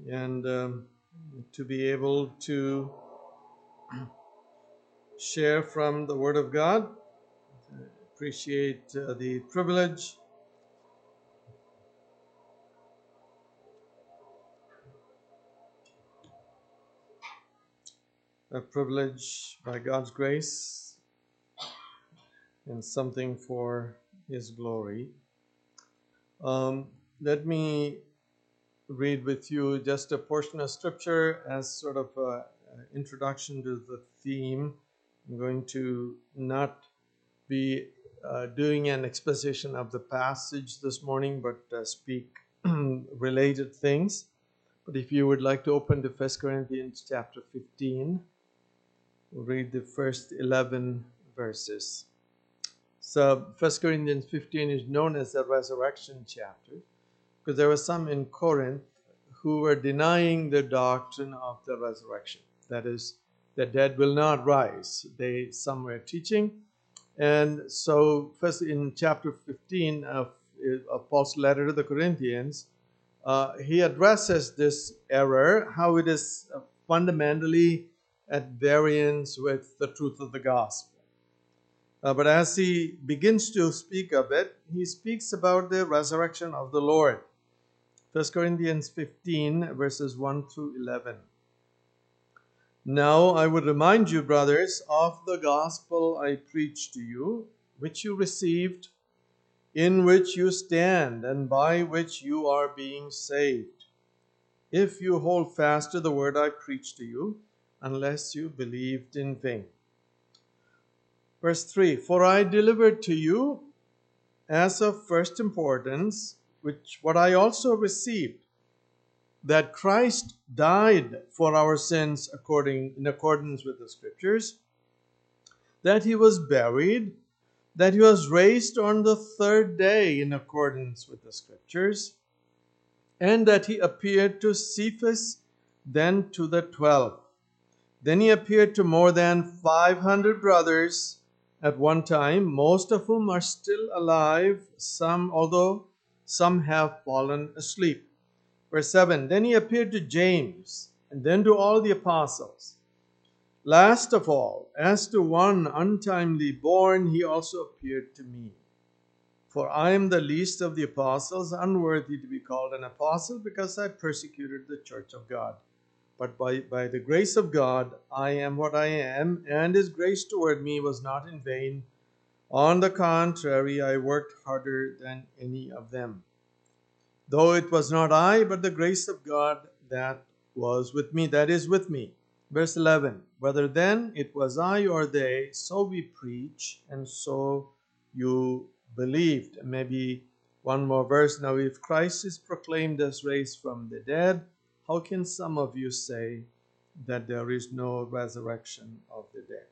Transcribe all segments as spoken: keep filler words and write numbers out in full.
and um, to be able to share from the Word of God. Appreciate uh, the privilege a privilege by God's grace and something for His glory. Um, let me read with you just a portion of scripture as sort of an introduction to the theme. I'm going to not be uh, doing an exposition of the passage this morning, but uh, speak related things. But if you would like to open to First Corinthians chapter fifteen, we'll read the first eleven verses. So First Corinthians fifteen is known as the resurrection chapter because there were some in Corinth who were denying the doctrine of the resurrection. That is, the dead will not rise. They some were teaching. And so first in chapter fifteen of, of Paul's letter to the Corinthians, uh, he addresses this error, how it is fundamentally at variance with the truth of the gospel. Uh, but as he begins to speak of it, he speaks about the resurrection of the Lord. First Corinthians fifteen, verses one through eleven. Now I would remind you, brothers, of the gospel I preached to you, which you received, in which you stand, and by which you are being saved, if you hold fast to the word I preached to you, unless you believed in vain. Verse three, for I delivered to you as of first importance, which what I also received, that Christ died for our sins according in accordance with the Scriptures, that he was buried, that he was raised on the third day in accordance with the Scriptures, and that he appeared to Cephas, then to the twelve. Then he appeared to more than five hundred brothers at one time, most of whom are still alive, some although some have fallen asleep. Verse seven, then he appeared to James, and then to all the apostles. Last of all, as to one untimely born, he also appeared to me. For I am the least of the apostles, unworthy to be called an apostle, because I persecuted the church of God. But by, by the grace of God, I am what I am, and his grace toward me was not in vain. On the contrary, I worked harder than any of them. Though it was not I, but the grace of God that was with me, that is with me. Verse eleven, whether then it was I or they, so we preach, and so you believed. Maybe one more verse. Now, if Christ is proclaimed as raised from the dead, how can some of you say that there is no resurrection of the dead?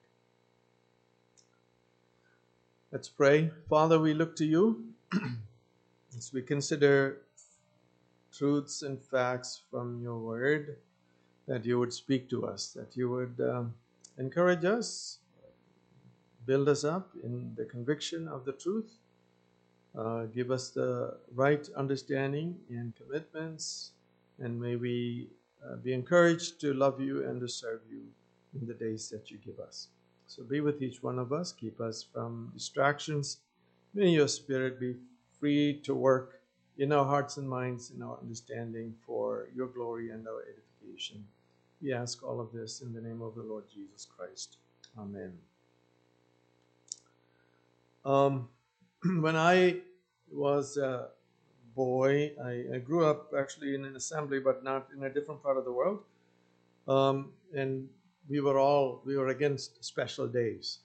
Let's pray. Father, we look to you as we consider truths and facts from your word, that you would speak to us, that you would um, encourage us, build us up in the conviction of the truth, uh, give us the right understanding and commitments, and may we uh, be encouraged to love you and to serve you in the days that you give us. So be with each one of us, keep us from distractions. May your spirit be free to work in our hearts and minds, in our understanding, for your glory and our edification. We ask all of this in the name of the Lord Jesus Christ. Amen. Um, when I was a boy, I, I grew up actually in an assembly, but not in a different part of the world. Um, and we were all, we were against special days.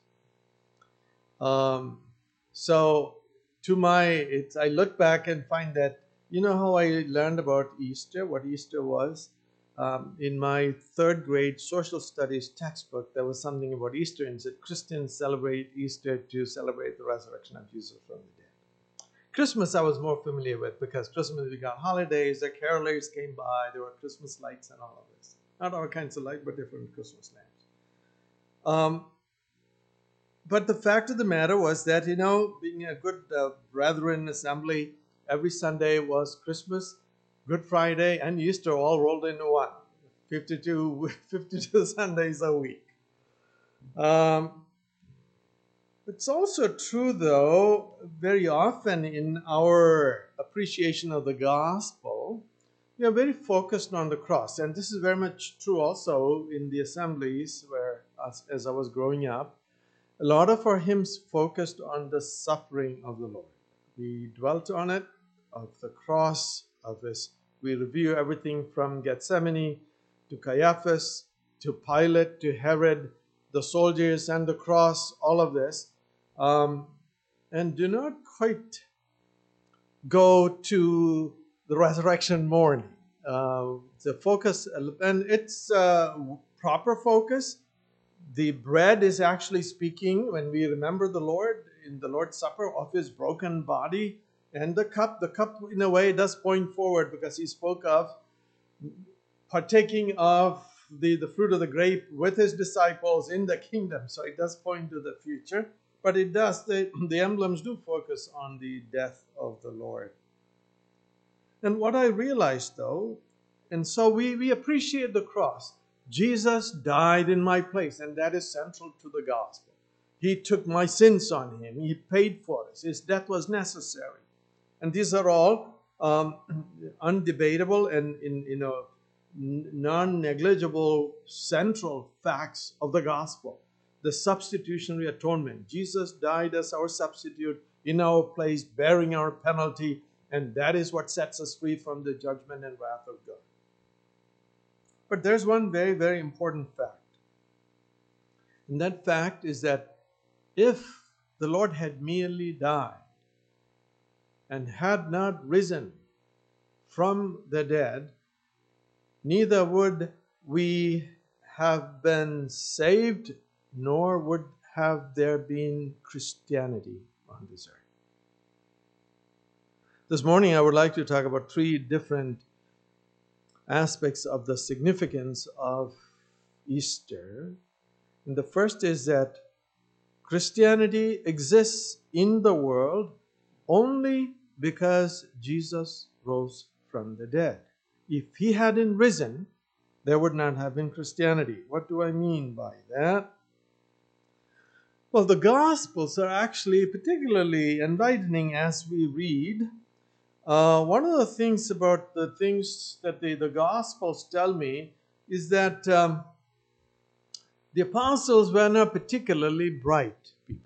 Um, so to my, it's, I look back and find that, you know how I learned about Easter, what Easter was? Um, in my third grade social studies textbook, there was something about Easter, and it said Christians celebrate Easter to celebrate the resurrection of Jesus from the dead. Christmas I was more familiar with, because Christmas we got holidays, the carolers came by, there were Christmas lights and all of this. Not all kinds of light, but different Christmas lamps. Um, But the fact of the matter was that, you know, being a good uh, brethren assembly, every Sunday was Christmas. Good Friday, and Easter all rolled into one. fifty-two, fifty-two Sundays a week. Um, it's also true, though, very often in our appreciation of the gospel, we are very focused on the cross. And this is very much true also in the assemblies where, as, as I was growing up, a lot of our hymns focused on the suffering of the Lord. We dwelt on it, of the cross, of his. We review everything from Gethsemane to Caiaphas to Pilate to Herod, the soldiers and the cross, all of this, um, and do not quite go to the resurrection morning. Uh, the focus, and it's uh, proper focus. The bread is actually speaking, when we remember the Lord in the Lord's Supper, of his broken body, and the cup. The cup, in a way, does point forward because he spoke of partaking of the, the fruit of the grape with his disciples in the kingdom. So it does point to the future, but it does, the, the emblems do focus on the death of the Lord. And what I realized, though, and so we, we appreciate the cross. Jesus died in my place, and that is central to the gospel. He took my sins on him. He paid for us. His death was necessary. And these are all um, undebatable and in, you know, non-negligible central facts of the gospel. The substitutionary atonement. Jesus died as our substitute in our place, bearing our penalty, and that is what sets us free from the judgment and wrath of God. But there's one very, very important fact. And that fact is that if the Lord had merely died and had not risen from the dead, neither would we have been saved, nor would have there been Christianity on this earth. This morning I would like to talk about three different aspects of the significance of Easter. And the first is that Christianity exists in the world only because Jesus rose from the dead. If he hadn't risen, there would not have been Christianity. What do I mean by that? Well, the Gospels are actually particularly enlightening as we read. Uh, one of the things about the things that the, the Gospels tell me is that um, the apostles were not particularly bright people.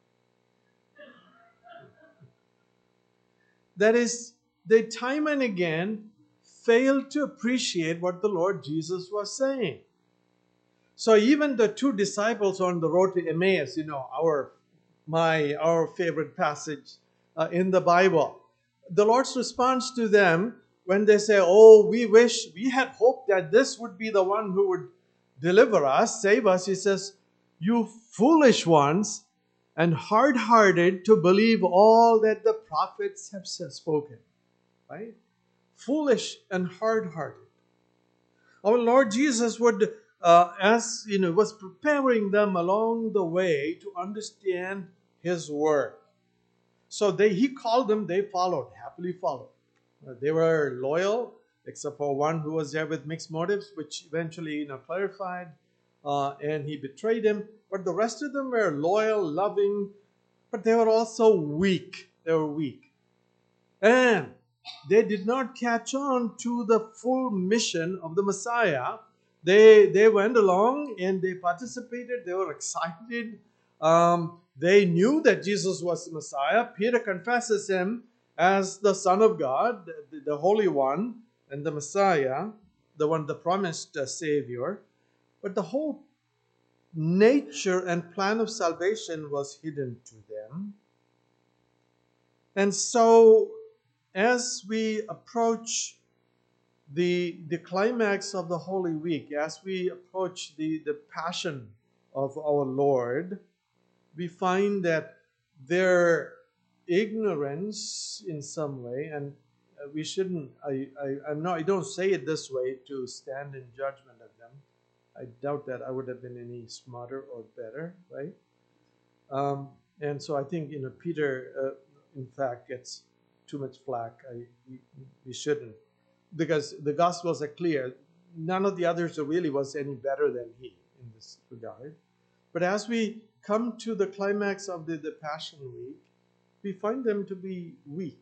That is, they time and again failed to appreciate what the Lord Jesus was saying. So even the two disciples on the road to Emmaus, you know, our my our favorite passage uh, in the Bible, the Lord's response to them when they say, "Oh, we wish we had hoped that this would be the one who would deliver us, save us," he says, "You foolish ones, and hard-hearted to believe all that the prophets have spoken." Right? Foolish and hard-hearted. Our Lord Jesus would, uh, as you know, was preparing them along the way to understand his work. So they, he called them, they followed, happily followed. Uh, they were loyal, except for one who was there with mixed motives, which eventually, you know, clarified, uh, and he betrayed him. But the rest of them were loyal, loving, but they were also weak. They were weak. And they did not catch on to the full mission of the Messiah. They, they went along and they participated. They were excited. Um, they knew that Jesus was the Messiah. Peter confesses him as the Son of God, the, the Holy One, and the Messiah, the one, the promised uh, Savior. But the whole nature and plan of salvation was hidden to them. And so, as we approach the, the climax of the Holy Week, as we approach the, the passion of our Lord, we find that their ignorance in some way, and we shouldn't, I, I, I'm not, I don't say it this way to stand in judgment of them. I doubt that I would have been any smarter or better, right? Um, and so I think, you know, Peter, uh, in fact, gets too much flack. I, we, we shouldn't. because the Gospels are clear. None of the others really was any better than he in this regard. But as we come to the climax of the, the Passion Week, we find them to be weak.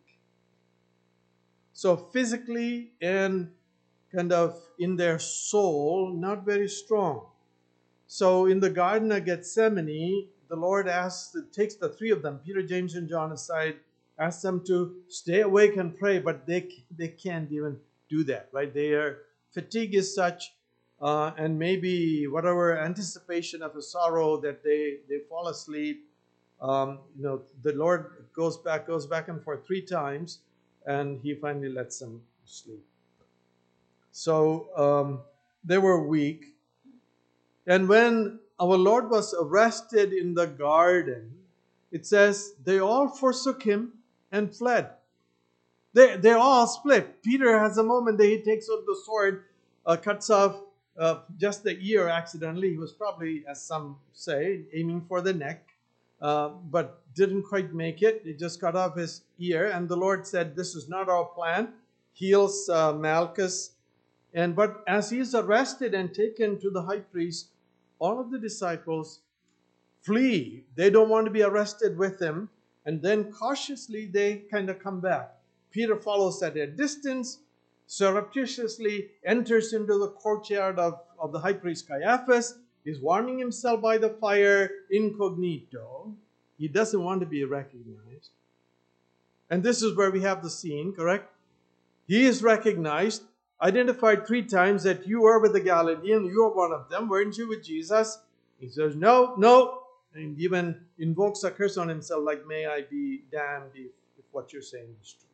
So physically and kind of in their soul, not very strong. So in the Garden of Gethsemane, the Lord asks, takes the three of them, Peter, James, and John, aside, asks them to stay awake and pray, but they they can't even do that, right? Their fatigue is such, uh, and maybe whatever anticipation of a sorrow that they they fall asleep. Um, you know, the Lord goes back goes back and forth three times, and He finally lets them sleep. So um, they were weak. And when our Lord was arrested in the garden, it says they all forsook him and fled. They, they're all split. Peter has a moment that he takes out the sword, uh, cuts off uh, just the ear accidentally. He was probably, as some say, aiming for the neck, uh, but didn't quite make it. He just cut off his ear. And the Lord said, this is not our plan. Heals uh, Malchus. And but as he is arrested and taken to the high priest, all of the disciples flee. They don't want to be arrested with him. And then cautiously they kind of come back. Peter follows at a distance, surreptitiously enters into the courtyard of, of the high priest Caiaphas. He's warming himself by the fire incognito. He doesn't want to be recognized. And this is where we have the scene, correct? He is recognized, identified three times that you were with the Galilean, you are one of them, weren't you with Jesus? He says, no, no, and even invokes a curse on himself, like, may I be damned if, if what you're saying is true.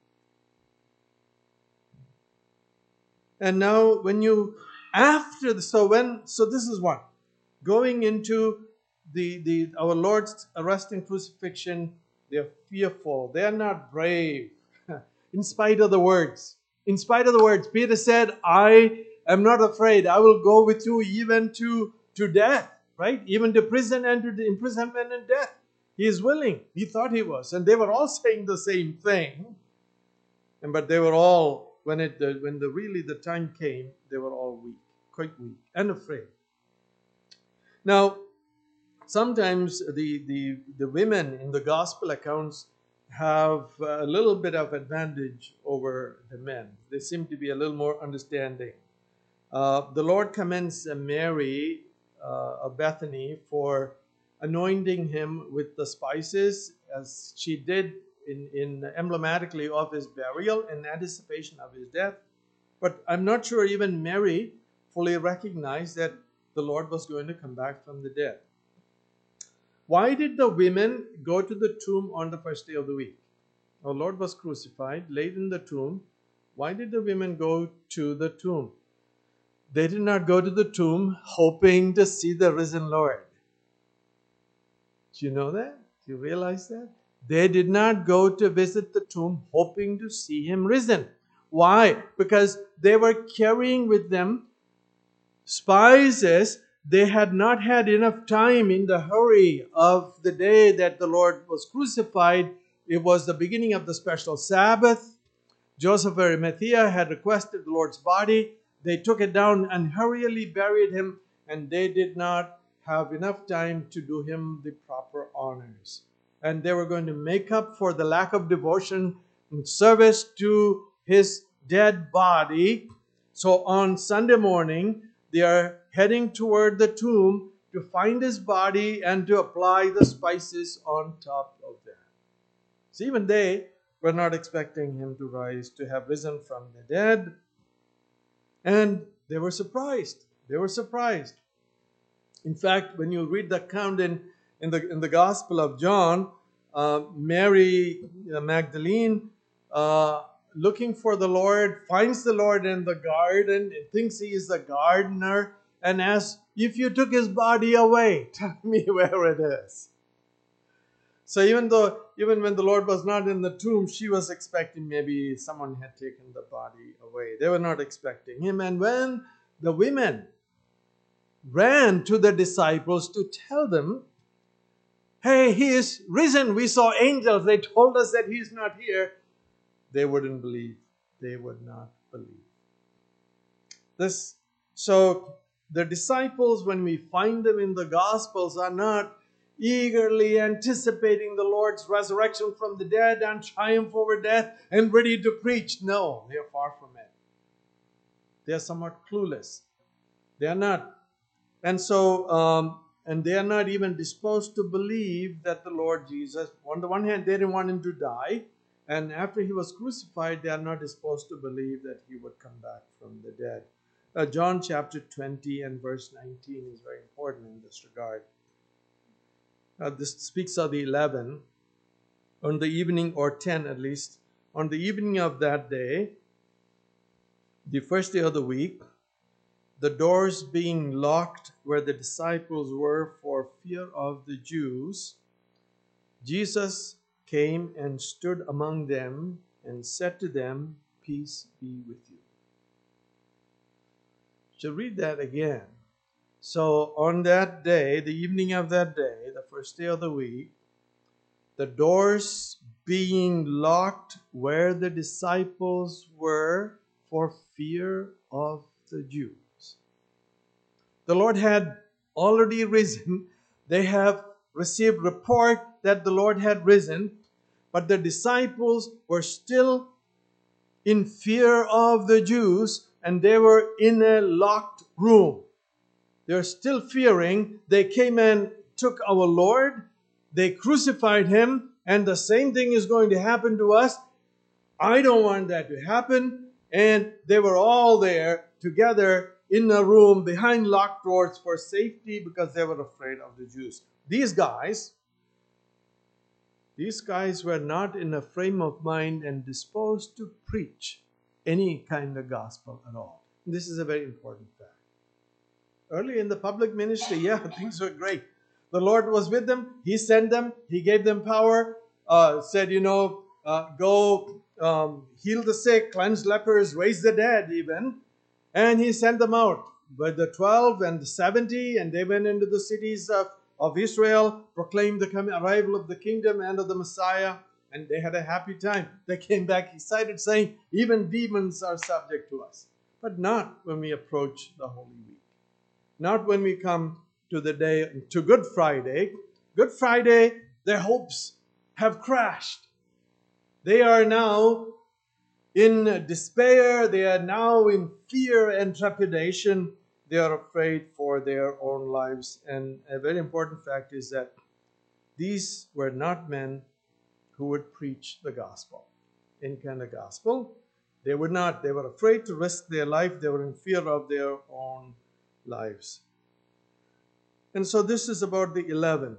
And now when you, after the, so when, so this is one, going into the, the our Lord's arrest and crucifixion, they're fearful, they're not brave, in spite of the words. In spite of the words, Peter said, I am not afraid. I will go with you even to, to death, right? Even to prison and to the imprisonment and death. He is willing. He thought he was. And they were all saying the same thing. And but they were all, when it the, when the really the time came, they were all weak, quite weak and afraid. Now, sometimes the, the, the women in the gospel accounts have a little bit of advantage over the men. They seem to be a little more understanding. Uh, the Lord commends Mary uh, of Bethany for anointing him with the spices, as she did in, in emblematically of his burial in anticipation of his death. But I'm not sure even Mary fully recognized that the Lord was going to come back from the dead. Why did the women go to the tomb on the first day of the week? Our Lord was crucified, laid in the tomb. Why did the women go to the tomb? They did not go to the tomb hoping to see the risen Lord. Do you know that? Do you realize that? They did not go to visit the tomb hoping to see him risen. Why? Because they were carrying with them spices. They had not had enough time in the hurry of the day that the Lord was crucified. It was the beginning of the special Sabbath. Joseph of Arimathea had requested the Lord's body. They took it down and hurriedly buried him, and they did not have enough time to do him the proper honors. And they were going to make up for the lack of devotion and service to his dead body. So on Sunday morning, they are heading toward the tomb to find his body and to apply the spices on top of that. So even they were not expecting him to rise, to have risen from the dead. And they were surprised. They were surprised. In fact, when you read the account in, in, the, in the Gospel of John, uh, Mary uh, Magdalene, uh, looking for the Lord, finds the Lord in the garden, and thinks he is the gardener, and asks, if you took his body away, tell me where it is. So even though, even when the Lord was not in the tomb, she was expecting maybe someone had taken the body away. They were not expecting him. And when the women ran to the disciples to tell them, hey, he is risen. We saw angels. They told us that he is not here. They wouldn't believe. They would not believe. This, so the disciples, when we find them in the Gospels, are not eagerly anticipating the Lord's resurrection from the dead and triumph over death and ready to preach. No, they are far from it. They are somewhat clueless. They are not. And so, um, and they are not even disposed to believe that the Lord Jesus, on the one hand, they didn't want him to die. And after he was crucified, they are not disposed to believe that he would come back from the dead. Uh, John chapter twenty and verse nineteen is very important in this regard. Uh, this speaks of the eleven. On the evening, or ten at least, on the evening of that day, the first day of the week, the doors being locked where the disciples were for fear of the Jews, Jesus came and stood among them and said to them, "Peace be with you." So read that again. So on that day, the evening of that day, the first day of the week, the doors being locked where the disciples were for fear of the Jews. The Lord had already risen. They have received report that the Lord had risen, but the disciples were still in fear of the Jews, and they were in a locked room. They're still fearing. They came and took our Lord. They crucified him, and the same thing is going to happen to us. I don't want that to happen. And they were all there together in a room behind locked doors for safety because they were afraid of the Jews. These guys, these guys were not in a frame of mind and disposed to preach any kind of gospel at all. This is a very important fact. Early in the public ministry, yeah, things were great. The Lord was with them. He sent them. He gave them power. Uh, said, you know, uh, go um, heal the sick, cleanse lepers, raise the dead even. And he sent them out with the twelve and the seventy. And they went into the cities of, of Israel, proclaimed the coming, arrival of the kingdom and of the Messiah. And they had a happy time. They came back excited, saying, even demons are subject to us. But not when we approach the Holy Week. Not when we come to the day, to Good Friday. Good Friday, their hopes have crashed. They are now in despair. They are now in fear and trepidation. They are afraid for their own lives. And a very important fact is that these were not men who would preach the gospel. Any kind of gospel. They were not. They were afraid to risk their life. They were in fear of their own lives. And so this is about the eleven.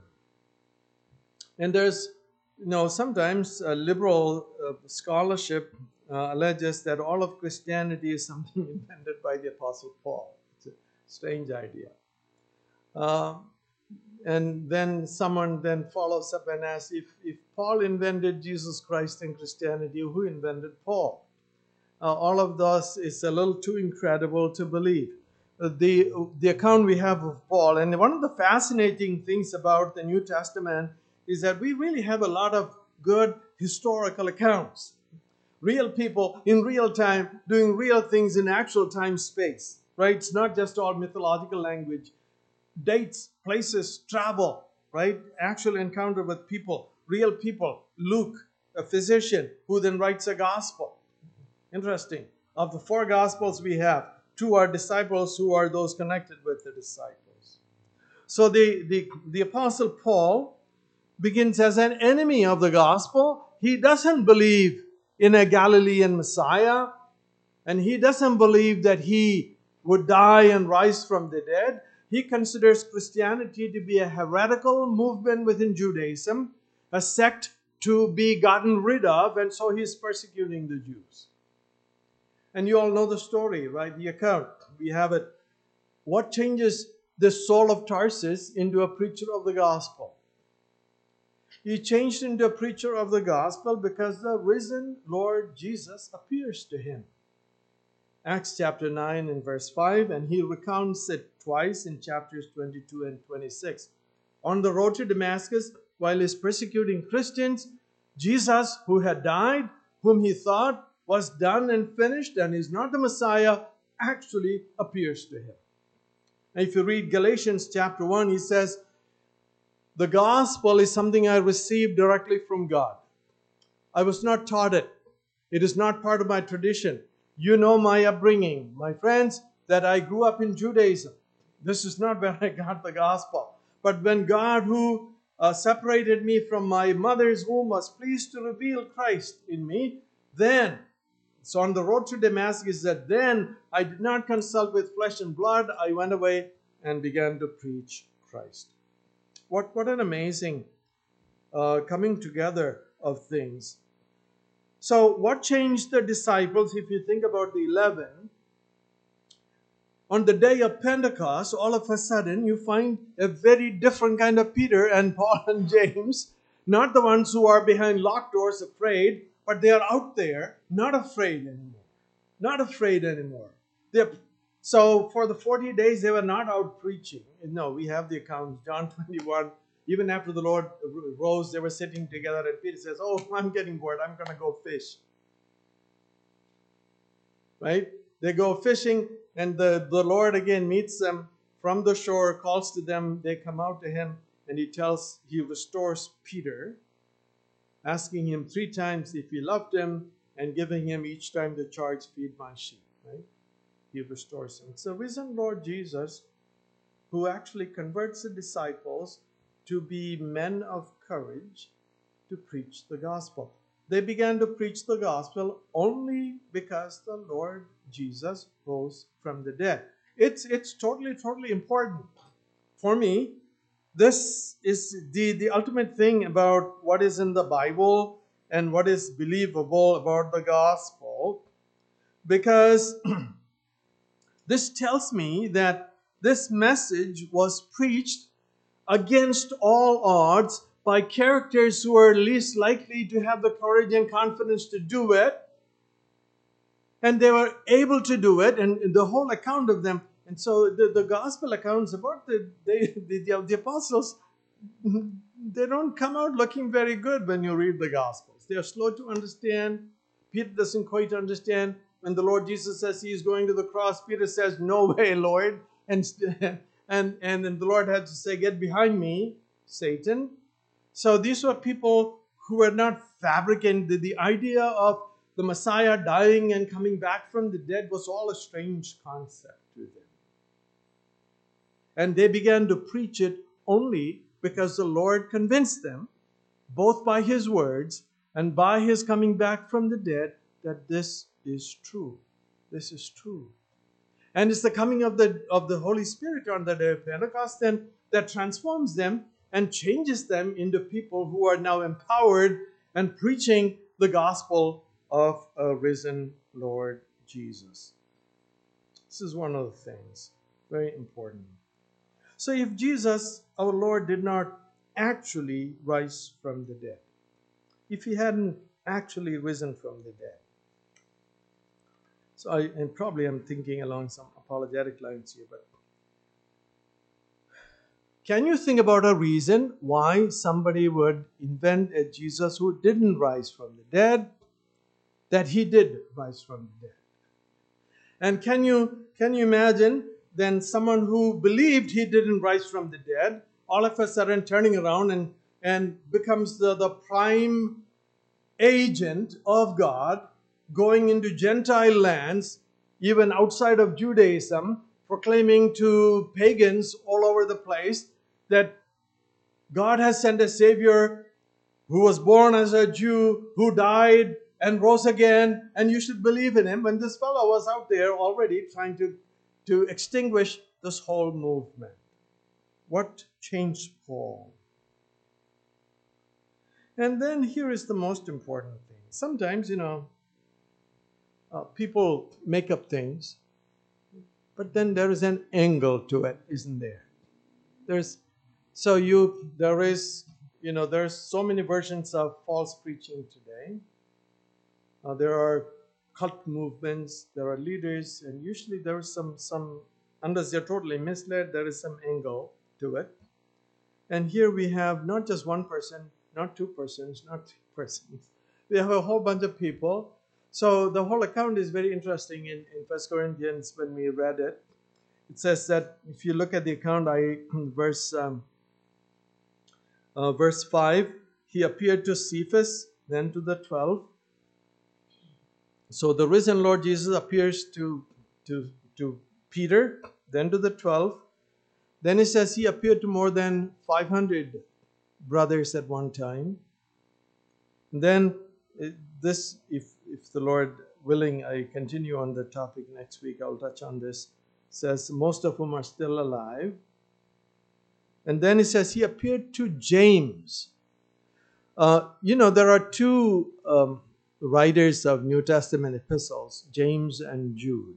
And there's, you know, sometimes uh, liberal uh, scholarship uh, alleges that all of Christianity is something invented by the Apostle Paul. It's a strange idea. Uh, and then someone then follows up and asks, if, if Paul invented Jesus Christ and Christianity, who invented Paul? Uh, all of this is a little too incredible to believe. The, the account we have of Paul. And one of the fascinating things about the New Testament is that we really have a lot of good historical accounts. Real people in real time doing real things in actual time space, right? It's not just all mythological language. Dates, places, travel, right? Actual encounter with people, real people. Luke, a physician, who then writes a gospel. Interesting. Of the four gospels we have, two are disciples who are those connected with the disciples. So the, the, the Apostle Paul begins as an enemy of the gospel. He doesn't believe in a Galilean Messiah, and he doesn't believe that he would die and rise from the dead. He considers Christianity to be a heretical movement within Judaism, a sect to be gotten rid of, and so he's persecuting the Jews. And you all know the story, right? The account. We have it. What changes the Saul of Tarsus into a preacher of the gospel? He changed into a preacher of the gospel because the risen Lord Jesus appears to him. Acts chapter nine and verse five, and he recounts it twice in chapters twenty-two and twenty-six. On the road to Damascus, while he's persecuting Christians, Jesus, who had died, whom he thought was done and finished and is not the Messiah, actually appears to him. And if you read Galatians chapter one, he says, the gospel is something I received directly from God. I was not taught it. It is not part of my tradition. You know my upbringing, my friends, that I grew up in Judaism. This is not where I got the gospel. But when God, who uh, separated me from my mother's womb, was pleased to reveal Christ in me, then, so on the road to Damascus, that then I did not consult with flesh and blood. I went away and began to preach Christ. What, what an amazing uh, coming together of things. So what changed the disciples, if you think about the eleven? On the day of Pentecost, all of a sudden, you find a very different kind of Peter and Paul and James. Not the ones who are behind locked doors afraid, but they are out there, not afraid anymore. Not afraid anymore. They're, so for the forty days, they were not out preaching. No, we have the account, John twenty-one. Even after the Lord rose, they were sitting together, and Peter says, oh, I'm getting bored. I'm going to go fish. Right? They go fishing, and the, the Lord again meets them from the shore, calls to them. They come out to him, and he tells, he restores Peter, asking him three times if he loved him, and giving him each time the charge, feed my sheep. Right? He restores him. It's the risen Lord Jesus who actually converts the disciples to be men of courage to preach the gospel. They began to preach the gospel only because the Lord Jesus rose from the dead. It's, it's totally, totally important. For me, this is the, the ultimate thing about what is in the Bible and what is believable about the gospel, because this tells me that this message was preached against all odds by characters who are least likely to have the courage and confidence to do it. And they were able to do it, and the whole account of them. And so the, the gospel accounts about the, they, the, the, the apostles, they don't come out looking very good when you read the gospels. They are slow to understand. Peter doesn't quite understand. When the Lord Jesus says he is going to the cross, Peter says, no way, Lord. And And, and then the Lord had to say, get behind me, Satan. So these were people who were not fabricating. The, the idea of the Messiah dying and coming back from the dead was all a strange concept to them. And they began to preach it only because the Lord convinced them, both by his words and by his coming back from the dead, that this is true. This is true. And it's the coming of the, of the Holy Spirit on the day of Pentecost then that transforms them and changes them into people who are now empowered and preaching the gospel of a risen Lord Jesus. This is one of the things, very important. So if Jesus, our Lord, did not actually rise from the dead, if he hadn't actually risen from the dead, so I, and probably I'm thinking along some apologetic lines here, but can you think about a reason why somebody would invent a Jesus who didn't rise from the dead, that he did rise from the dead? And can you, can you imagine then someone who believed he didn't rise from the dead, all of a sudden turning around and, and becomes the, the prime agent of God, going into Gentile lands, even outside of Judaism, proclaiming to pagans all over the place that God has sent a Savior who was born as a Jew, who died and rose again, and you should believe in him, when this fellow was out there already trying to, to extinguish this whole movement. What changed Paul? And then here is the most important thing. Sometimes, you know, uh, people make up things, but then there is an angle to it, isn't there? There's, so you, there is, you know, there's so many versions of false preaching today. Uh, there are cult movements, there are leaders, and usually there is some, some, unless they're totally misled, there is some angle to it. And here we have not just one person, not two persons, not three persons. We have a whole bunch of people So the whole account is very interesting in, in First Corinthians when we read it. It says that if you look at the account, I verse um, uh, verse five, he appeared to Cephas, then to the twelve. So the risen Lord Jesus appears to, to, to Peter, then to the twelve. Then it says he appeared to more than five hundred brothers at one time. And then it, this, if, if the Lord willing, I continue on the topic next week, I'll touch on this. It says most of whom are still alive. And then it says he appeared to James. Uh, you know, there are two um, writers of New Testament epistles, James and Jude.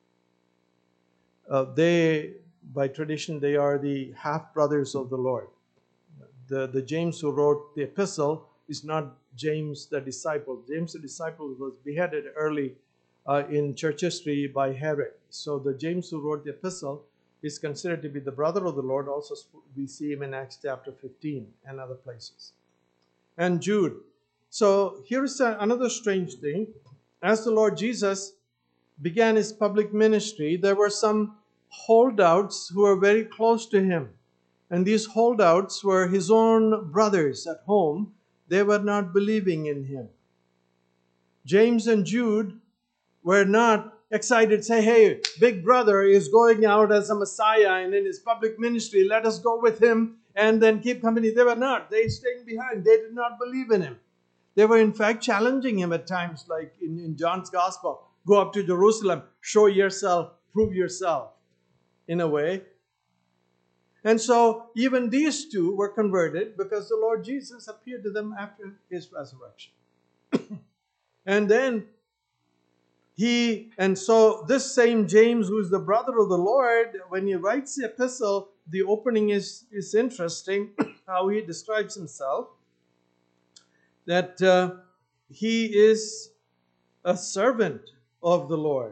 Uh, they, by tradition, they are the half-brothers of the Lord. The, the James who wrote the epistle is not James the disciple. James the disciple was beheaded early uh, in church history by Herod. So the James who wrote the epistle is considered to be the brother of the Lord. Also, we see him in Acts chapter fifteen and other places. And Jude. So here's another strange thing. As the Lord Jesus began his public ministry, there were some holdouts who were very close to him. And these holdouts were his own brothers at home. They were not believing in him. James and Jude were not excited, say, hey, big brother is going out as a Messiah and in his public ministry, let us go with him and then keep company. They were not. They stayed behind. They did not believe in him. They were in fact challenging him at times, like in, in John's Gospel. Go up to Jerusalem, show yourself, prove yourself, in a way. And so even these two were converted because the Lord Jesus appeared to them after his resurrection. And then he, and so this same James, who is the brother of the Lord, when he writes the epistle, the opening is, is interesting, how he describes himself, that uh, he is a servant of the Lord.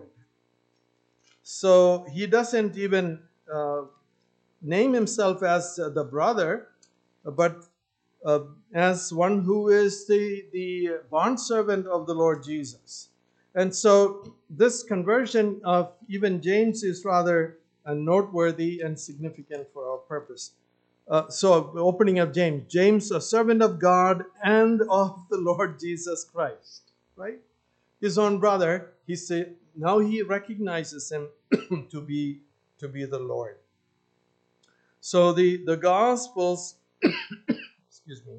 So he doesn't even uh, name himself as uh, the brother, but uh, as one who is the, the bondservant of the Lord Jesus. And so this conversion of even James is rather uh, noteworthy and significant for our purpose. Uh, so opening of James. James, a servant of God and of the Lord Jesus Christ. Right? His own brother, he say, now he recognizes him to be, to be the Lord. So the, the Gospels, excuse me,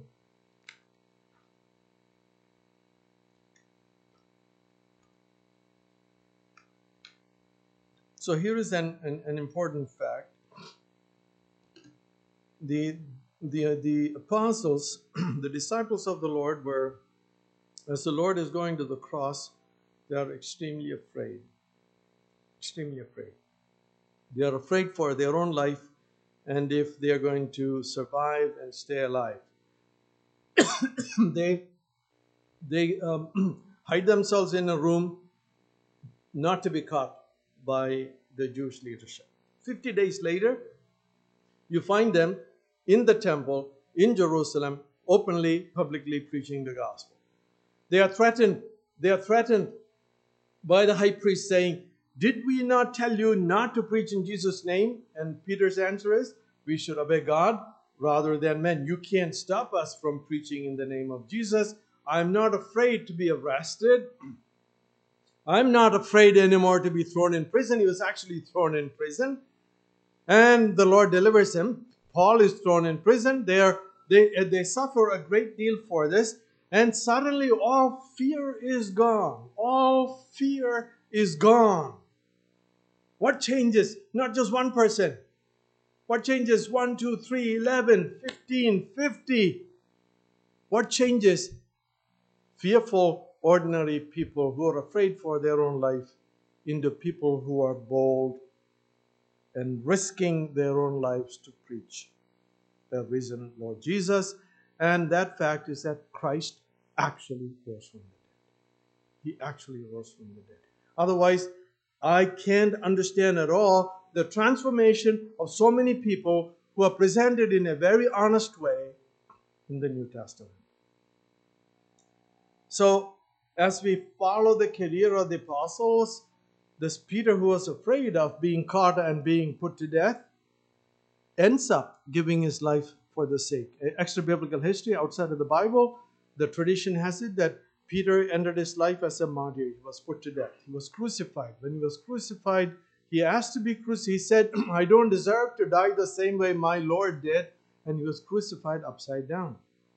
so here is an, an, an important fact. The, the, the apostles, the disciples of the Lord were, as the Lord is going to the cross, they are extremely afraid. Extremely afraid. They are afraid for their own life and if they are going to survive and stay alive. they they um, hide themselves in a room not to be caught by the Jewish leadership. Fifty days later, you find them in the temple in Jerusalem, openly, publicly preaching the gospel. They are threatened. They are threatened by the high priest saying, did we not tell you not to preach in Jesus' name? And Peter's answer is, we should obey God rather than men. You can't stop us from preaching in the name of Jesus. I'm not afraid to be arrested. I'm not afraid anymore to be thrown in prison. He was actually thrown in prison. And the Lord delivers him. Paul is thrown in prison. They, are, they, they suffer a great deal for this. And suddenly all fear is gone. All fear is gone. What changes? Not just one person. What changes? One, two, three, eleven, fifteen, fifty. What changes? Fearful, ordinary people who are afraid for their own life into people who are bold and risking their own lives to preach the risen Lord Jesus. And that fact is that Christ actually rose from the dead. He actually rose from the dead. Otherwise, I can't understand at all the transformation of so many people who are presented in a very honest way in the New Testament. So, as we follow the career of the apostles, this Peter, who was afraid of being caught and being put to death, ends up giving his life for the sake. Extra biblical history outside of the Bible, the tradition has it that Peter ended his life as a martyr. He was put to death. He was crucified. When he was crucified, he asked to be crucified. He said, I don't deserve to die the same way my Lord did. And he was crucified upside down.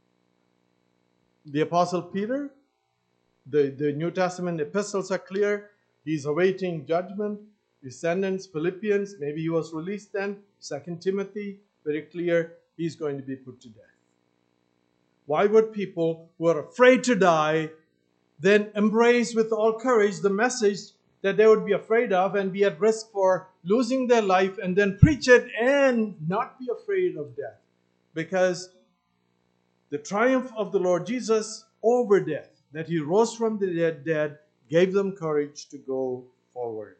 The Apostle Peter, the, the New Testament epistles are clear. He's awaiting judgment. His sentence, Philippians, maybe he was released then. Second Timothy, very clear, he's going to be put to death. Why would people who are afraid to die then embrace with all courage the message that they would be afraid of and be at risk for losing their life, and then preach it and not be afraid of death? Because the triumph of the Lord Jesus over death, that he rose from the dead, dead gave them courage to go forward.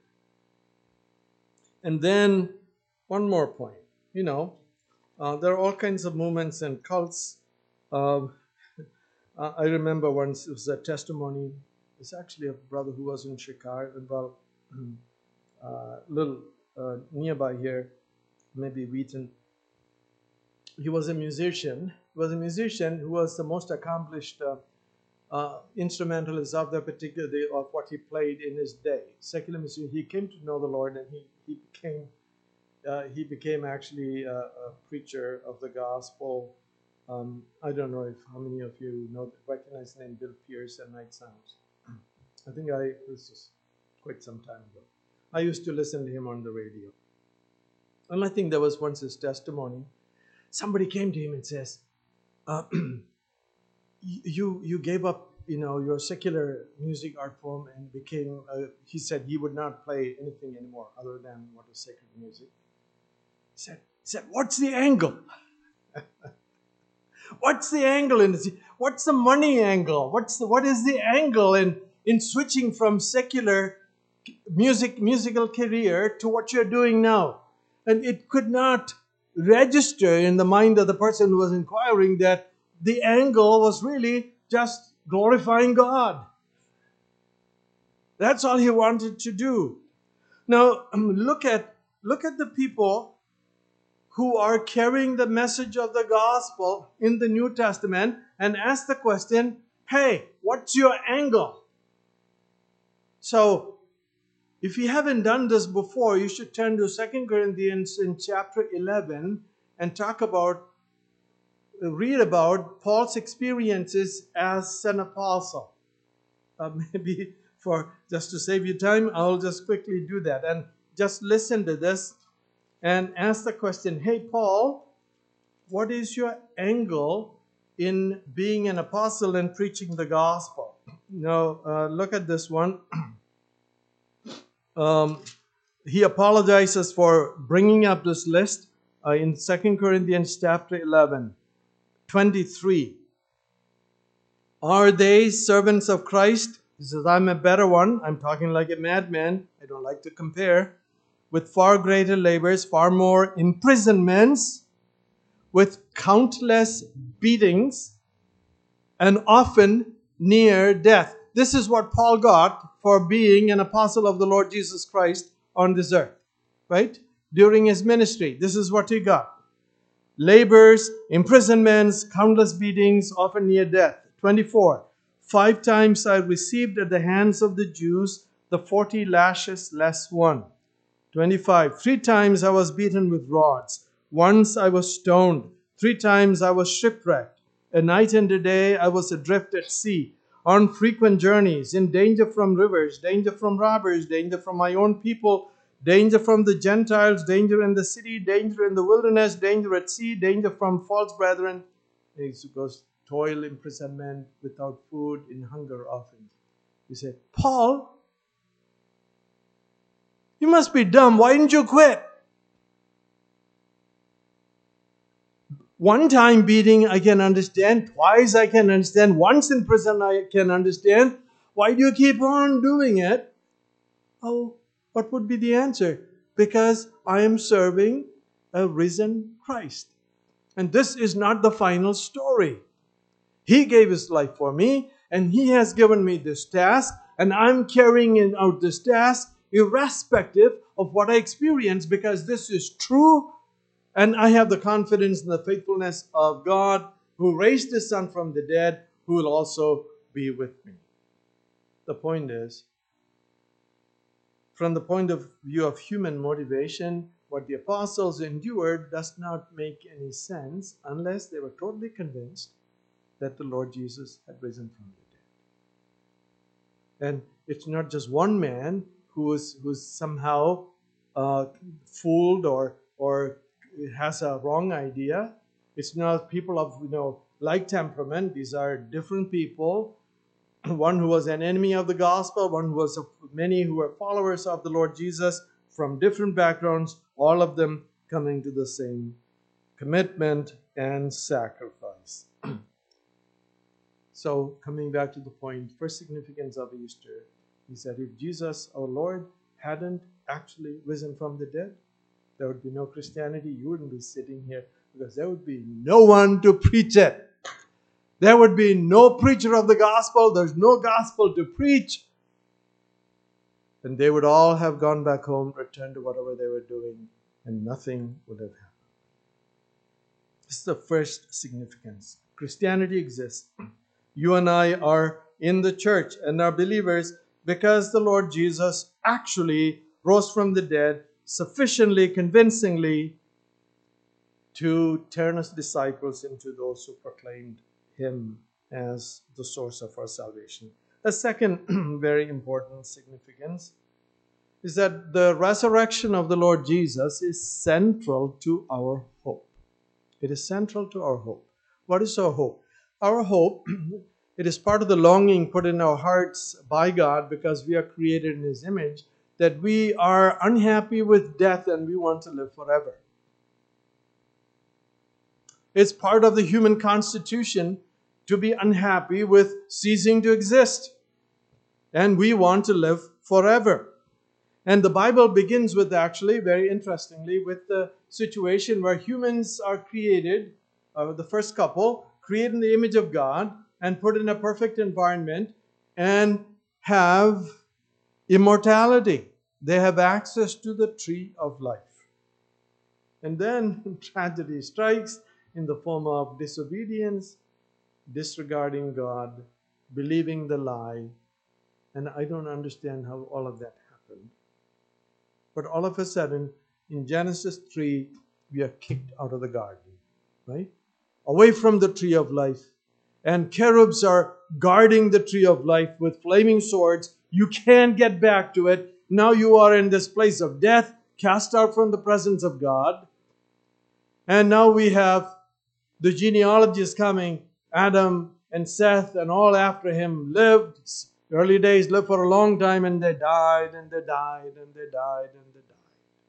And then one more point. You know, uh, there are all kinds of movements and cults. Uh, I remember once it was a testimony. It's actually a brother who was in Chicago, well, a uh, little uh, nearby here, maybe Wheaton. He was a musician. He was a musician who was the most accomplished uh, uh, instrumentalist of the particular day of what he played in his day. Secular musician. He came to know the Lord, and he he became uh, he became actually a, a preacher of the gospel. Um, I don't know if how many of you know recognize the name Bill Pierce and Night Sounds. I think I this is quite some time ago. I used to listen to him on the radio, and I think there was once his testimony. Somebody came to him and says, uh, "You you gave up, you know, your secular music art form and became." Uh, he said he would not play anything anymore other than what is sacred music. He said, he said, "What's the angle? What's the angle in this? What's the money angle? What's the what is the angle in in switching from secular music musical career to what you're doing now?" And it could not register in the mind of the person who was inquiring that the angle was really just glorifying God. That's all he wanted to do. Now look at look at the people who are carrying the message of the gospel in the New Testament and ask the question, hey, what's your angle? So if you haven't done this before, you should turn to Second Corinthians in chapter eleven and talk about, read about Paul's experiences as an apostle. Uh, maybe for just to save you time, I'll just quickly do that and just listen to this and ask the question, hey, Paul, what is your angle in being an apostle and preaching the gospel? Now, uh, look at this one. Um, he apologizes for bringing up this list uh, in Second Corinthians chapter eleven, twenty-three. Are they servants of Christ? He says, I'm a better one. I'm talking like a madman. I don't like to compare. With far greater labors, far more imprisonments, with countless beatings, and often near death. This is what Paul got for being an apostle of the Lord Jesus Christ on this earth, right? During his ministry, this is what he got. Labors, imprisonments, countless beatings, often near death. twenty-four. Five times I received at the hands of the Jews the forty lashes less one. twenty-five. Three times I was beaten with rods. Once I was stoned. Three times I was shipwrecked. A night and a day I was adrift at sea, on frequent journeys, in danger from rivers, danger from robbers, danger from my own people, danger from the Gentiles, danger in the city, danger in the wilderness, danger at sea, danger from false brethren. It goes toil, imprisonment, without food, in hunger often. You say, Paul, you must be dumb. Why didn't you quit? One time beating, I can understand. Twice, I can understand. Once in prison, I can understand. Why do you keep on doing it? Oh, what would be the answer? Because I am serving a risen Christ. And this is not the final story. He gave his life for me, and He has given me this task, and I'm carrying out this task irrespective of what I experience, because this is true, and I have the confidence in the faithfulness of God who raised His Son from the dead, who will also be with me. The point is, from the point of view of human motivation, what the apostles endured does not make any sense unless they were totally convinced that the Lord Jesus had risen from the dead. And it's not just one man who is who's somehow uh, fooled or or has a wrong idea. It's not people of you know like temperament. These are different people. One who was an enemy of the gospel, one who was of many who were followers of the Lord Jesus from different backgrounds, all of them coming to the same commitment and sacrifice. So, coming back to the point, first significance of Easter is that if Jesus, our Lord, hadn't actually risen from the dead, there would be no Christianity. You wouldn't be sitting here because there would be no one to preach it. There would be no preacher of the gospel. There's no gospel to preach. And they would all have gone back home, returned to whatever they were doing, and nothing would have happened. This is the first significance. Christianity exists. You and I are in the church and are believers because the Lord Jesus actually rose from the dead sufficiently convincingly to turn us disciples into those who proclaimed Him as the source of our salvation. A second very important significance is that the resurrection of the Lord Jesus is central to our hope. It is central to our hope. What is our hope? Our hope, it is part of the longing put in our hearts by God because we are created in His image, that we are unhappy with death and we want to live forever. It's part of the human constitution to be unhappy with ceasing to exist. And we want to live forever. And the Bible begins with, actually, very interestingly, with the situation where humans are created, uh, the first couple, created in the image of God and put in a perfect environment and have immortality. They have access to the tree of life. And then tragedy strikes in the form of disobedience, disregarding God, believing the lie. And I don't understand how all of that happened. But all of a sudden, in Genesis three, we are kicked out of the garden, right? Away from the tree of life. And cherubs are guarding the tree of life with flaming swords. You can't get back to it. Now you are in this place of death, cast out from the presence of God. And now we have the genealogies coming. Adam and Seth and all after him lived. Early days lived for a long time, and they died, and they died, and they died, and they died.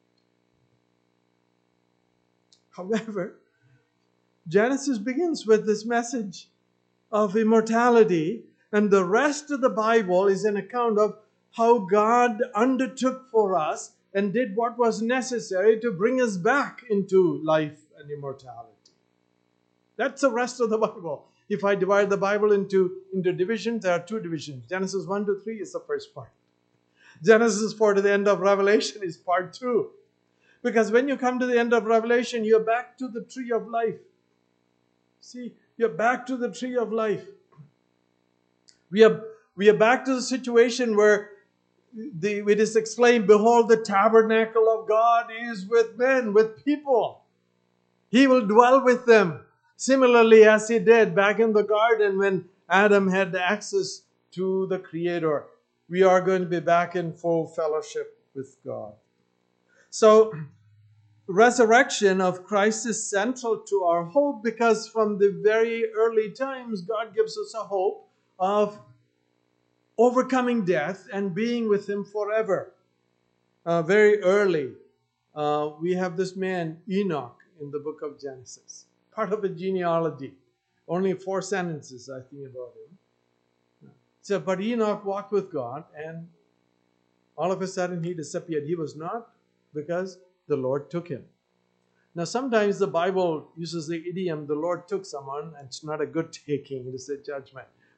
However, Genesis begins with this message of immortality, and the rest of the Bible is an account of how God undertook for us and did what was necessary to bring us back into life and immortality. That's the rest of the Bible. If I divide the Bible into, into divisions, there are two divisions. Genesis one to three is the first part. Genesis four to the end of Revelation is part two. Because when you come to the end of Revelation, you're back to the tree of life. See, you're back to the tree of life. We are, we are back to the situation where the, it is explained, behold, the tabernacle of God is with men, with people. He will dwell with them. Similarly, as He did back in the garden when Adam had access to the Creator, we are going to be back in full fellowship with God. So, resurrection of Christ is central to our hope because from the very early times, God gives us a hope of overcoming death and being with Him forever. Uh, very early, uh, we have this man, Enoch, in the book of Genesis. Part of a genealogy. Only four sentences, I think, about him. So, but Enoch walked with God, and all of a sudden he disappeared. He was not, because the Lord took him. Now, sometimes the Bible uses the idiom, the Lord took someone, and it's not a good taking, it is a judgment.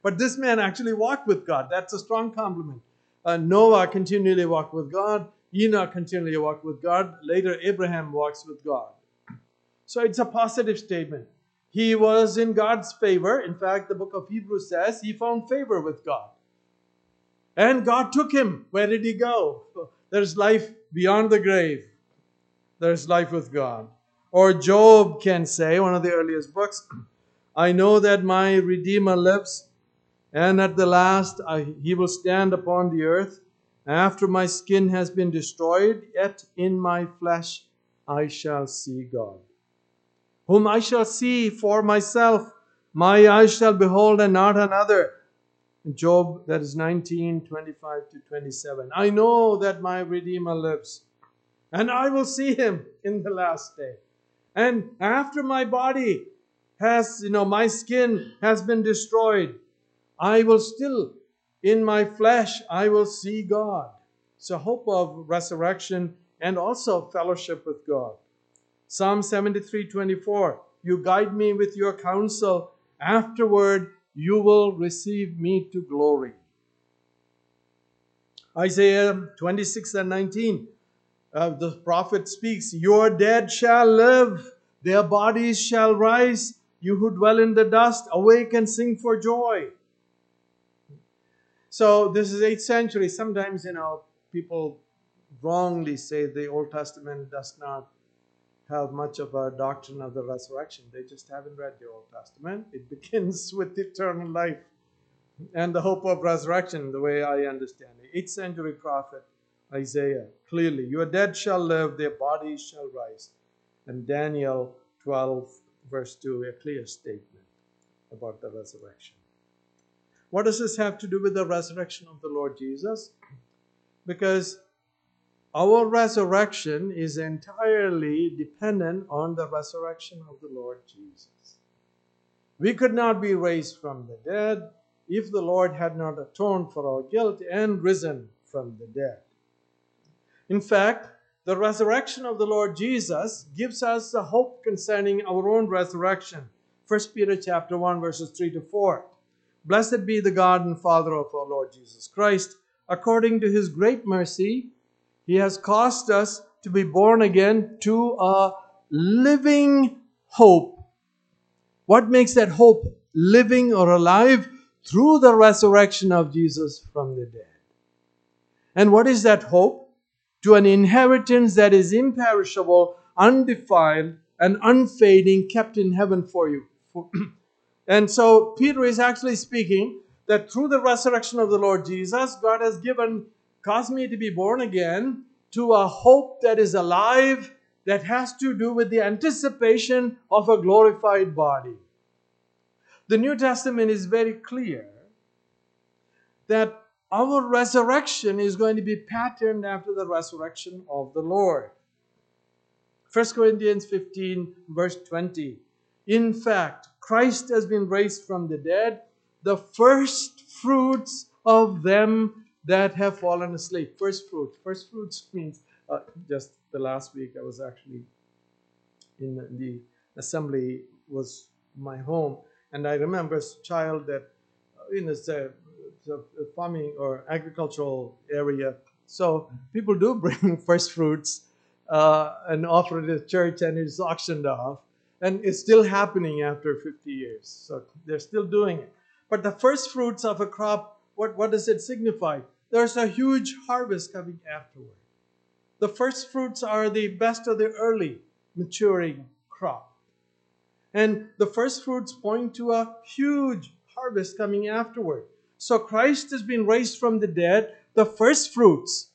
But this man actually walked with God. That's a strong compliment. Uh, Noah continually walked with God. Enoch continually walked with God. Later, Abraham walks with God. So it's a positive statement. He was in God's favor. In fact, the book of Hebrews says he found favor with God. And God took him. Where did he go? There's life beyond the grave. There's life with God. Or Job can say, one of the earliest books, I know that my Redeemer lives, and at the last I, he will stand upon the earth. After my skin has been destroyed, yet in my flesh I shall see God, whom I shall see for myself. My eyes shall behold and not another. Job, that is nineteen, twenty-five to twenty-seven. I know that my Redeemer lives, and I will see him in the last day. And after my body has, you know, my skin has been destroyed, I will still, in my flesh, I will see God. So hope of resurrection and also fellowship with God. Psalm seventy-three, twenty-four. You guide me with your counsel. Afterward, you will receive me to glory. Isaiah twenty-six and nineteen. Uh, the prophet speaks, your dead shall live, their bodies shall rise. You who dwell in the dust, awake and sing for joy. So this is eighth century. Sometimes, you know, people wrongly say the Old Testament does not have much of a doctrine of the resurrection. They just haven't read the Old Testament. It begins with eternal life and the hope of resurrection, the way I understand it. eighth century prophet Isaiah, clearly, your dead shall live, their bodies shall rise. And Daniel twelve, verse two, a clear statement about the resurrection. What does this have to do with the resurrection of the Lord Jesus? Because our resurrection is entirely dependent on the resurrection of the Lord Jesus. We could not be raised from the dead if the Lord had not atoned for our guilt and risen from the dead. In fact, the resurrection of the Lord Jesus gives us a hope concerning our own resurrection. First Peter chapter one, verses three to four. Blessed be the God and Father of our Lord Jesus Christ. According to his great mercy, he has caused us to be born again to a living hope. What makes that hope living or alive? Through the resurrection of Jesus from the dead. And what is that hope? To an inheritance that is imperishable, undefiled, and unfading, kept in heaven for you. And so Peter is actually speaking that through the resurrection of the Lord Jesus, God has given, caused me to be born again to a hope that is alive, that has to do with the anticipation of a glorified body. The New Testament is very clear that our resurrection is going to be patterned after the resurrection of the Lord. First Corinthians fifteen, verse twenty. In fact, Christ has been raised from the dead, the first fruits of them that have fallen asleep. First fruits. First fruits means, uh, just the last week I was actually in the assembly, was my home. And I remember as a child that in a, a farming or agricultural area, so people do bring first fruits uh, and offer it at church, and it's auctioned off. And it's still happening after fifty years. So they're still doing it. But the first fruits of a crop, what, what does it signify? There's a huge harvest coming afterward. The first fruits are the best of the early maturing crop. And the first fruits point to a huge harvest coming afterward. So Christ has been raised from the dead, the first fruits.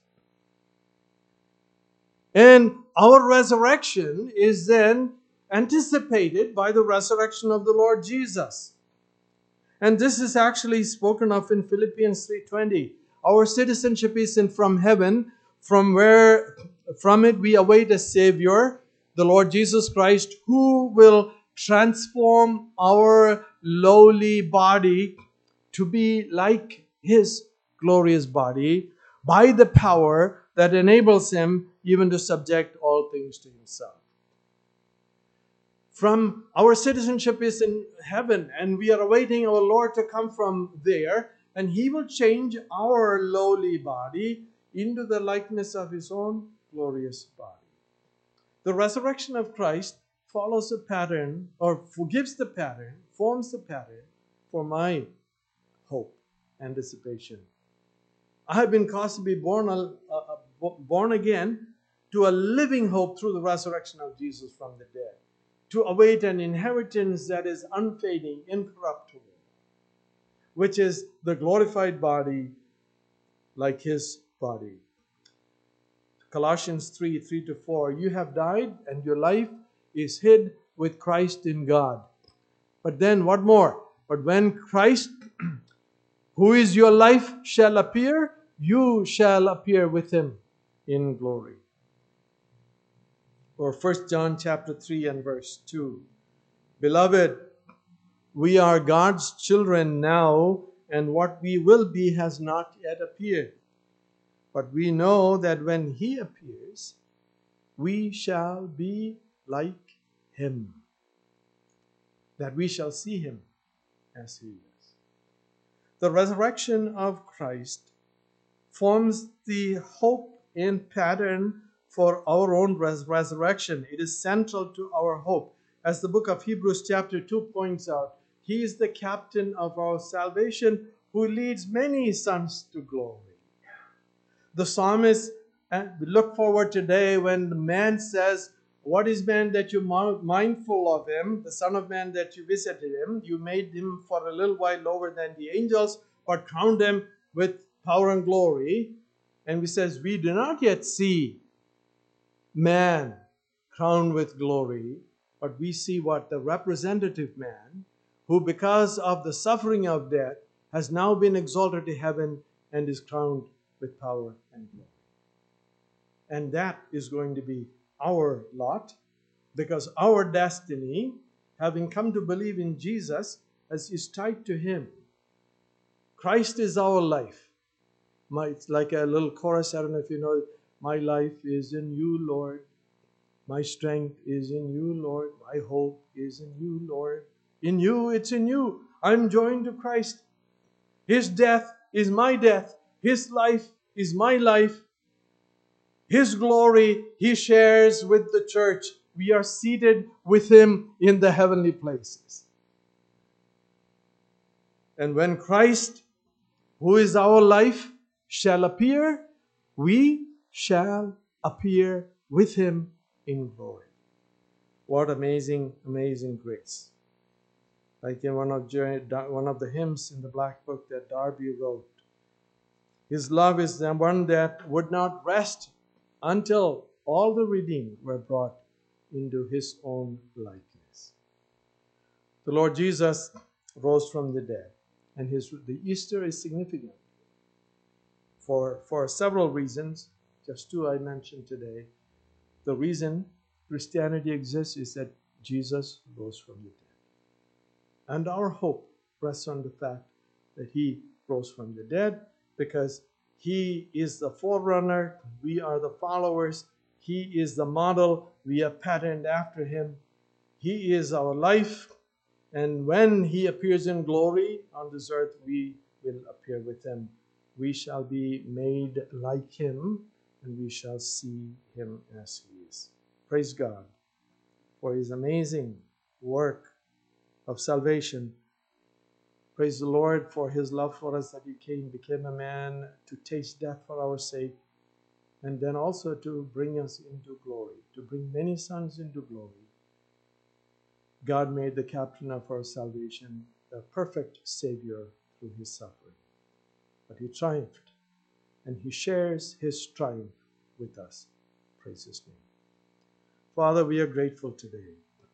And our resurrection is then anticipated by the resurrection of the Lord Jesus. And this is actually spoken of in Philippians three twenty. Our citizenship is in from heaven, from where from it we await a Savior, the Lord Jesus Christ, who will transform our lowly body to be like his glorious body by the power that enables him even to subject all things to himself. from our citizenship is in heaven, and we are awaiting our Lord to come from there, and He will change our lowly body into the likeness of His own glorious body. The resurrection of Christ follows a pattern, or forgives the pattern, forms the pattern for my hope, anticipation. I have been caused to be born, uh, uh, born again to a living hope through the resurrection of Jesus from the dead, to await an inheritance that is unfading, incorruptible, which is the glorified body like His body. Colossians three, three to four, you have died and your life is hid with Christ in God. But then what more? But when Christ, who is your life, shall appear, you shall appear with Him in glory. Or First John chapter three and verse two. Beloved, we are God's children now, and what we will be has not yet appeared. But we know that when He appears, we shall be like Him, that we shall see Him as He is. The resurrection of Christ forms the hope and pattern for our own res- resurrection. It is central to our hope. As the book of Hebrews chapter two points out, He is the captain of our salvation who leads many sons to glory. The psalmist look forward today when the man says, what is man that you are mindful of him, the Son of Man that you visited him? You made him for a little while lower than the angels, but crowned him with power and glory. And he says, we do not yet see man crowned with glory, but we see what? The representative man, who because of the suffering of death has now been exalted to heaven and is crowned with power and glory. And that is going to be our lot, because our destiny, having come to believe in Jesus, is tied to Him. Christ is our life. My, it's like a little chorus, I don't know if you know, my life is in you, Lord. My strength is in you, Lord. My hope is in you, Lord. In you, it's in you. I'm joined to Christ. His death is my death. His life is my life. His glory He shares with the church. We are seated with Him in the heavenly places. And when Christ, who is our life, shall appear, we shall appear with Him in glory. What amazing, amazing grace. Like in one of, one of the hymns in the Black Book that Darby wrote, His love is the one that would not rest until all the redeemed were brought into His own likeness. The Lord Jesus rose from the dead, and his, the Easter is significant for, for several reasons. Just two I mentioned today. The reason Christianity exists is that Jesus rose from the dead. And our hope rests on the fact that He rose from the dead, because He is the forerunner, we are the followers. He is the model, we are patterned after Him. He is our life, and when He appears in glory on this earth, we will appear with Him. We shall be made like Him, and we shall see Him as He is. Praise God for His amazing work of salvation. Praise the Lord for His love for us, that He came, became a man to taste death for our sake, and then also to bring us into glory, to bring many sons into glory. God made the captain of our salvation a perfect Savior through His suffering. But He triumphed, and He shares His triumph with us. Praise His name. Father, we are grateful today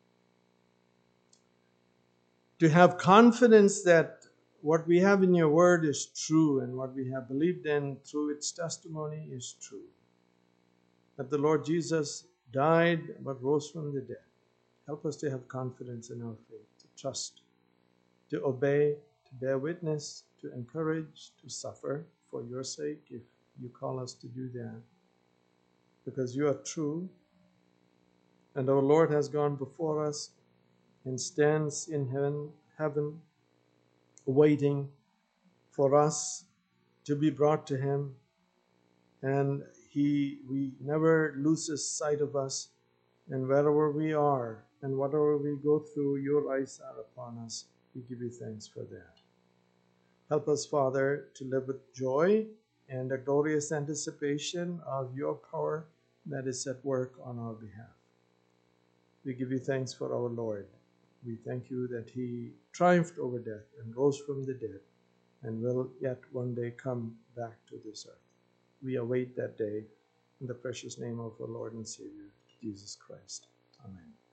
to have confidence that what we have in Your Word is true, and what we have believed in through its testimony is true. That the Lord Jesus died but rose from the dead. Help us to have confidence in our faith, to trust, to obey, to bear witness, to encourage, to suffer for Your sake if You call us to do that. Because You are true, and our Lord has gone before us, and stands in heaven, heaven waiting for us to be brought to him. And he we never loses sight of us, and wherever we are and whatever we go through, your eyes are upon us. We give you thanks for that. Help us, Father, to live with joy and a glorious anticipation of your power that is at work on our behalf. We give you thanks for our Lord. We thank you that he triumphed over death and rose from the dead and will yet one day come back to this earth. We await that day in the precious name of our Lord and Savior, Jesus Christ. Amen.